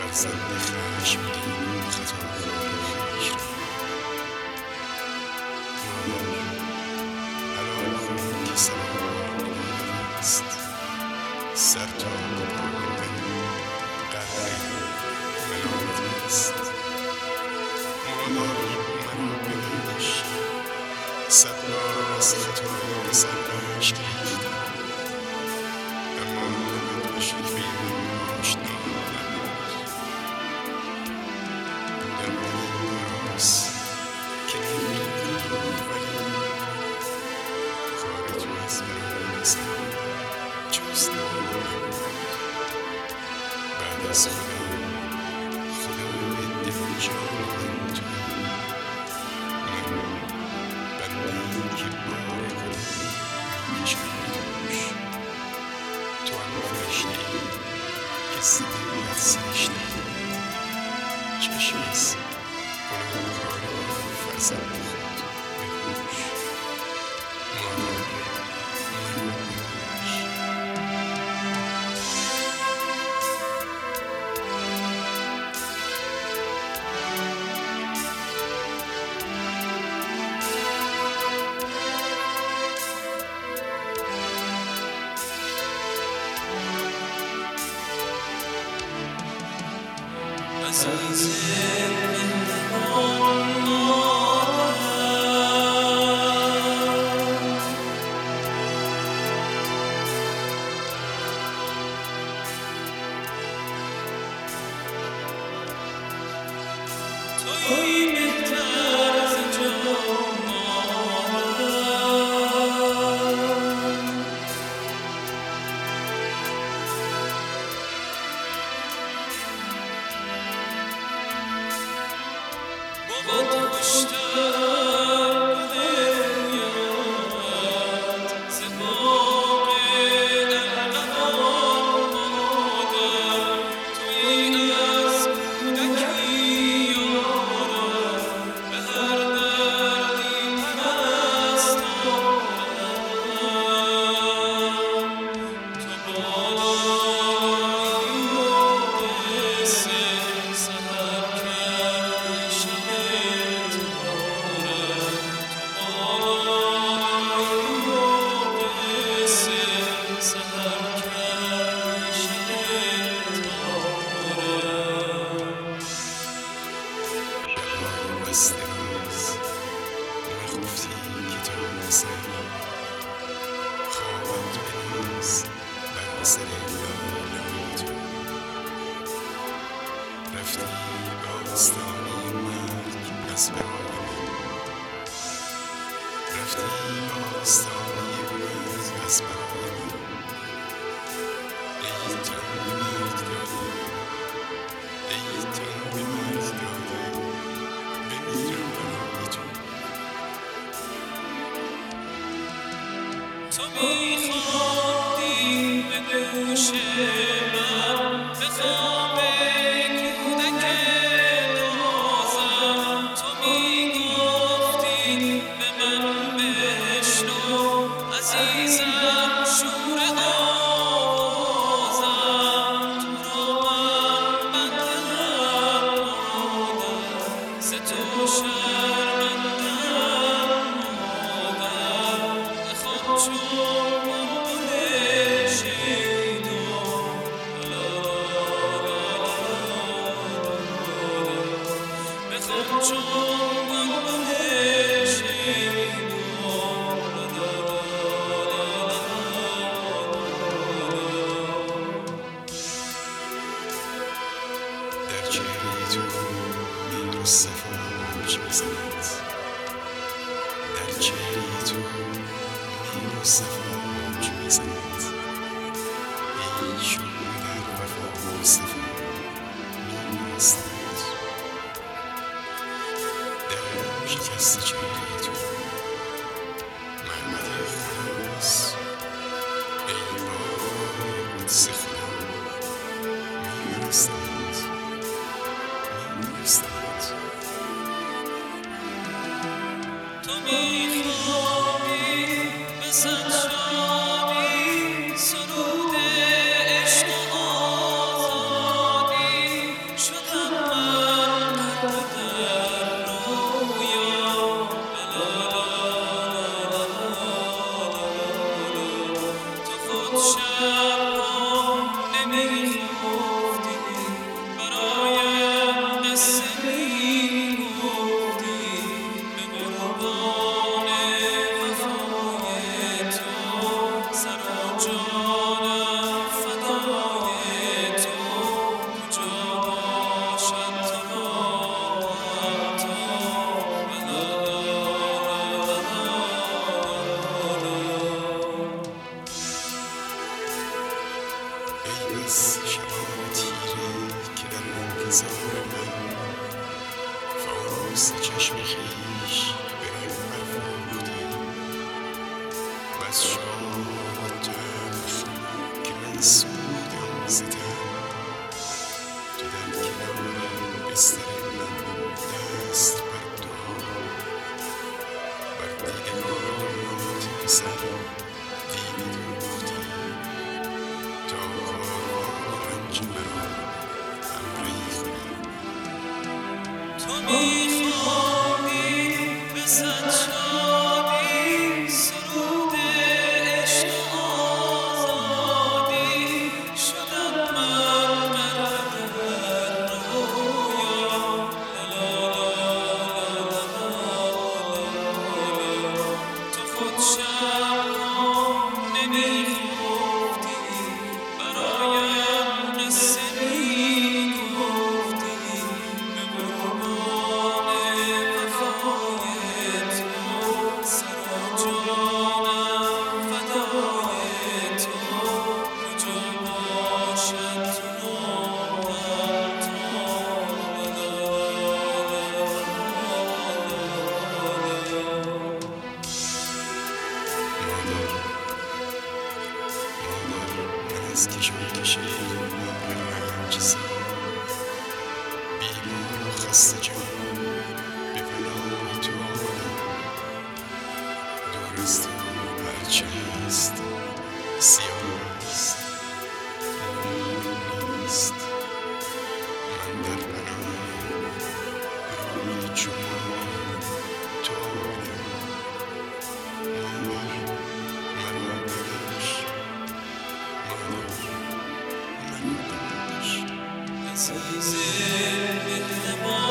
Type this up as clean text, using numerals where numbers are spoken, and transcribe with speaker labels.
Speaker 1: فرزند خشمگین و خطاکار خویش را حلال کن که سرآغاز نگاه است، سر تا پایان غرق ملامت است. مادر مرا ببخش، صد بار از خطای پسر اشک ریختم، اما نبود به شکوه من آشنا نبود. بودم در این راز که نمی‌دیدی، ولی کار تو از برای نظر جز نبود. بعد از خدا به دل جان من تو، من بنده‌ای که بار گناه می‌کشم به دوش. تو آن فرشته‌ای که زمین سرشته‌ای، چشم از گناهکاری فرزند خود بپوش. مادر مرا ببخش. رفتی به آستانه مرگ پس برای من، رفتی به آستانه مرگ پس برای من. ای تن به مرگ داده، ای تن به مرگ داده، بمیرم برای تو.
Speaker 2: تو میخوادی به گوش من به خواب کودک نازم، تو میگفتی به من بشنو عزیزم شور آوازم، تو را من بندم مادر، ز تو شرمندم مادر، بخواب چون
Speaker 1: در چهره تو مهر و صفا موج میزند، در چهره تو مهر و صفا موج میزند. ای چون در وفا و صفا می‌نویسند، در شکست چهره تو مرمد خداست. ای بار قدس خدا می‌نویسند.
Speaker 2: تو میخوابی به صد شادی، سرود عشق و آزادی،
Speaker 1: از شام تلخ که من سودم ستم تو در کنار بستر من دست بر دعا بر دیدگانت پسر دیده دوختی تا کاروان رنج مرا همراهی کنی
Speaker 2: تو میخواهی به صد شادی سرود عشق و آزادی شدم من غرق در رویا تو خود شبها نمیخفتی برایم قصه میگفتی به قربان وفای تو سر و جانم فدای تو کجا باشد تو راهم
Speaker 1: من از کشاکش رنج سال بیمار و خسته جان به پناه تو آمدم دور از تو هرچه هست سیاه است نور نیست من در پناه روی چو ماه تو آمدم مادر مرا ببخش مادر مرا ببخش
Speaker 2: عزیز مهربان